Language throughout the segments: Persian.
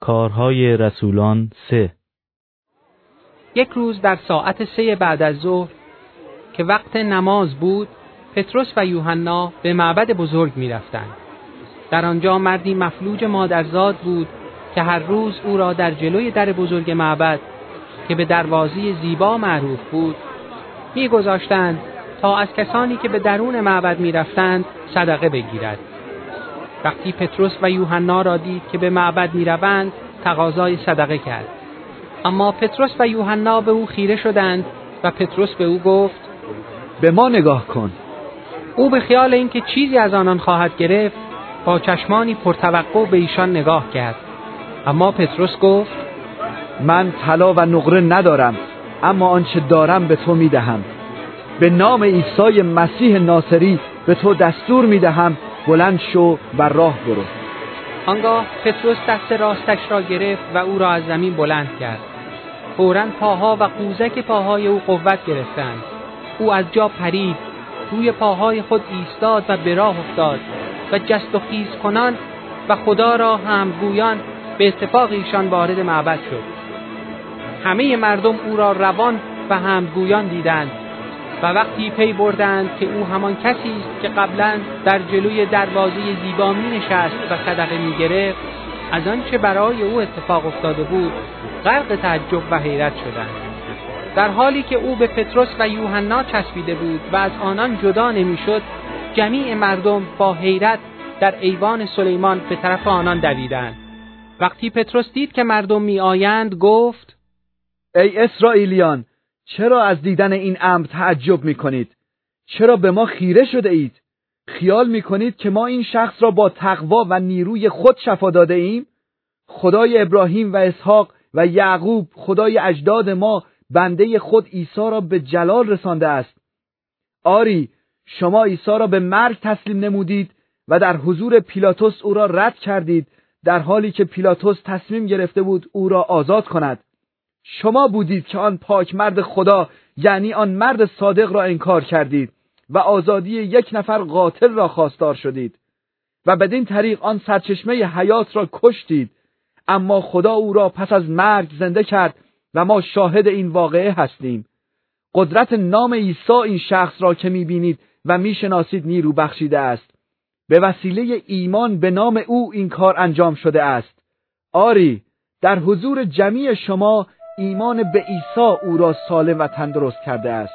کارهای رسولان 3. یک روز در ساعت 3 بعد از ظهر که وقت نماز بود، پتروس و یوحنا به معبد بزرگ می رفتند. در آنجا مردی مفلوج مادرزاد بود که هر روز او را در جلوی در بزرگ معبد که به دروازه زیبا معروف بود می گذاشتند تا از کسانی که به درون معبد می رفتند صدقه بگیرد. وقتی پتروس و یوحنا را دید که به معبد می روند، تقاضای صدقه کرد. اما پتروس و یوحنا به او خیره شدند و پتروس به او گفت: به ما نگاه کن. او به خیال اینکه چیزی از آنان خواهد گرفت با چشمانی پرتوقع به ایشان نگاه کرد. اما پتروس گفت: من طلا و نقره ندارم، اما آنچه دارم به تو میدهم. به نام عیسی مسیح ناصری به تو دستور میدهم، بلند شو و راه برو. آنگاه پتروس دست راستش را گرفت و او را از زمین بلند کرد. فوراً پاها و قوزک پاهای او قوت گرفتند. او از جا پرید، روی پاهای خود ایستاد و به راه افتاد و جست و خیز کنان و خدا را حمد گویان به اتفاق ایشان وارد معبد شد. همه مردم او را روان و حمد گویان دیدند و وقتی پی بردند که او همان کسی است که قبلا در جلوی دروازه زیبا می نشست و صدقه می گرفت، از آنچه برای او اتفاق افتاده بود غرق تعجب و حیرت شدند. در حالی که او به پتروس و یوحنا چسبیده بود و از آنان جدا نمی شد، جمیع مردم با حیرت در ایوان سلیمان به طرف آنان دویدند. وقتی پتروس دید که مردم می آیند گفت: ای اسرائیلیان، چرا از دیدن این امر تعجب می کنید؟ چرا به ما خیره شده اید؟ خیال می کنید که ما این شخص را با تقوا و نیروی خود شفا داده ایم؟ خدای ابراهیم و اسحاق و یعقوب، خدای اجداد ما، بنده خود عیسی را به جلال رسانده است. آری، شما عیسی را به مرگ تسلیم نمودید و در حضور پیلاتوس او را رد کردید، در حالی که پیلاتوس تصمیم گرفته بود او را آزاد کند. شما بودید که آن پاک مرد خدا، یعنی آن مرد صادق را انکار کردید و آزادی یک نفر قاتل را خواستار شدید و بدین طریق آن سرچشمه حیات را کشتید. اما خدا او را پس از مرگ زنده کرد و ما شاهد این واقعه هستیم. قدرت نام عیسی این شخص را که می‌بینید و می‌شناسید نیرو بخشیده است. به وسیله ایمان به نام او این کار انجام شده است. آری، در حضور جمیع شما ایمان به عیسی او را سالم و تندرست کرده است.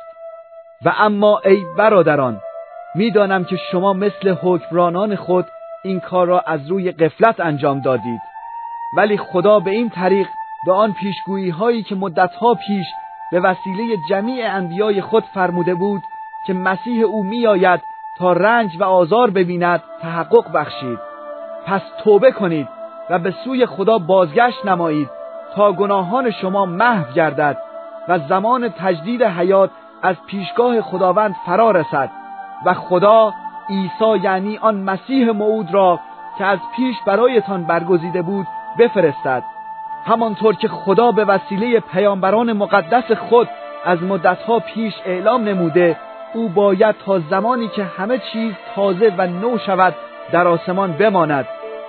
و اما ای برادران، می‌دانم که شما مثل حکمرانان خود این کار را از روی غفلت انجام دادید، ولی خدا به این طریق به آن پیشگویی هایی که مدتها پیش به وسیله جمیع انبیای خود فرموده بود که مسیح او می آید تا رنج و آزار ببیند تحقق بخشید. پس توبه کنید و به سوی خدا بازگشت نمایید تا گناهان شما محو گردد و زمان تجدید حیات از پیشگاه خداوند فرا رسد و خدا عیسی، یعنی آن مسیح موعود را که از پیش برایتان برگزیده بود، بفرستد. همانطور که خدا به وسیله پیامبران مقدس خود از مدتها پیش اعلام نموده، او باید تا زمانی که همه چیز تازه و نو شود در آسمان بماند.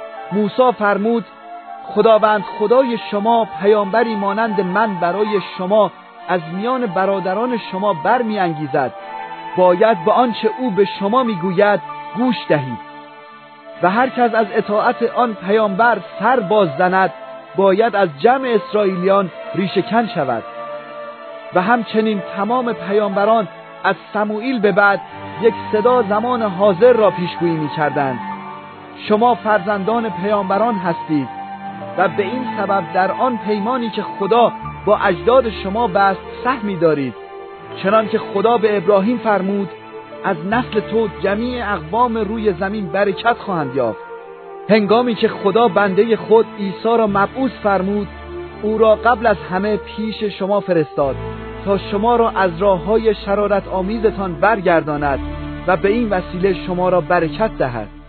موسی فرمود: خداوند خدای شما پیامبری مانند من برای شما از میان برادران شما برمی‌انگیزد. باید به آنچه او به شما میگوید گوش دهید و هر کس از اطاعت آن پیامبر سر باز زند باید از جمع اسرائیلیان ریشه‌کن شود. و همچنین تمام پیامبران از سموئیل به بعد یک صدا زمان حاضر را پیشگویی می‌کردند. شما فرزندان پیامبران هستید و به این سبب در آن پیمانی که خدا با اجداد شما بست سهمی دارید، چنانکه خدا به ابراهیم فرمود: از نسل تو جمیع اقوام روی زمین برکت خواهند یافت. هنگامی که خدا بنده خود عیسی را مبعوث فرمود، او را قبل از همه پیش شما فرستاد تا شما را از راه‌های شرارت آمیزتان برگرداند و به این وسیله شما را برکت دهد.